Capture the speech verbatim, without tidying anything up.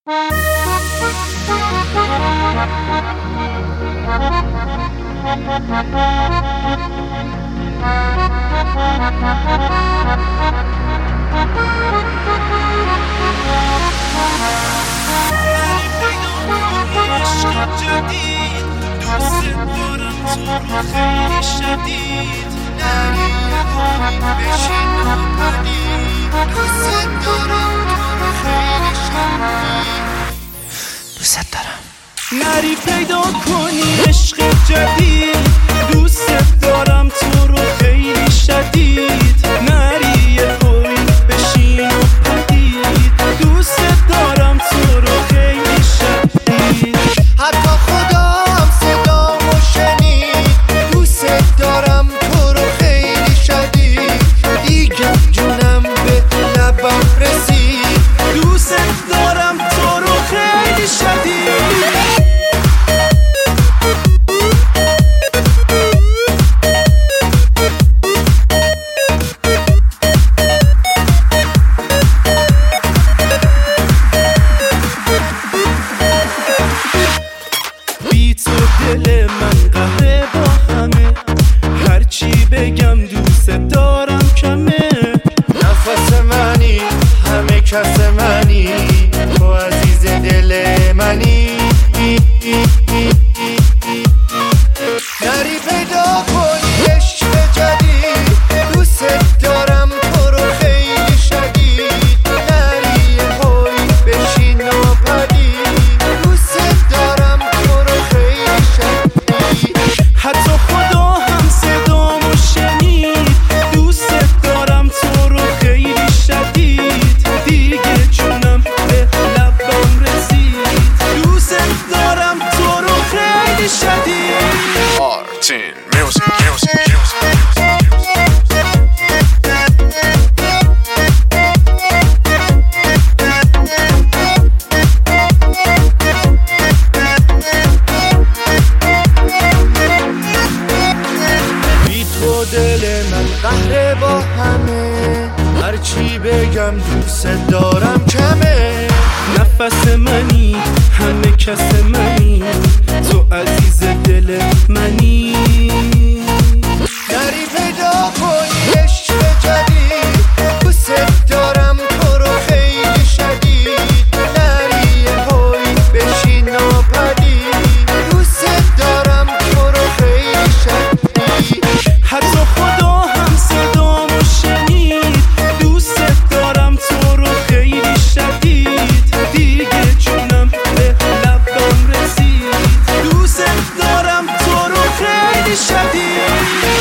خیلی شدید نری بشین پدید دوست دارم تو رو خیلی شدید دوست دارم نری پیدا کنی عشق جدید دوست دارم تو رو خیلی شدید نری یه پوی بشین پدید دوست دارم تو رو خیلی شدید حتی خدا هم صدامو شنید دوست دارم تو رو خیلی شدید دیگه جونم به لبم رسید دوست دارم تو رو خیلی شدید دل من قهره با همه هرچی بگم دوست دارم کمه نفس منی همه کس منی تو عزیز دل منی نری پیدا کنی عشق جدید دوست دارم تو رو خیلی شدید نری یه پای بشین و پدید دوست دارم تو رو خیلی شدید حتی خدا هم صدامو شنید دوست دارم تو رو خیلی شدید دیگه جونم به لبم رسید دوست دارم تو رو خیلی شدید Martin Music Music دل من قهره با همه هرچی بگم دوست دارم کمه نفس منی همه کس منی تو عزیز دل منی نری پیدا کنی عشق جدید دوست دارم تو رو خیلی شدید نری یه پای بشین و پدید دوست دارم تو رو خیلی شدید حتی خدا هم صدامو شنید دوست دارم تو رو خیلی شدید دیگه جونم به لبم رسید دوست دارم تو رو خیلی شدید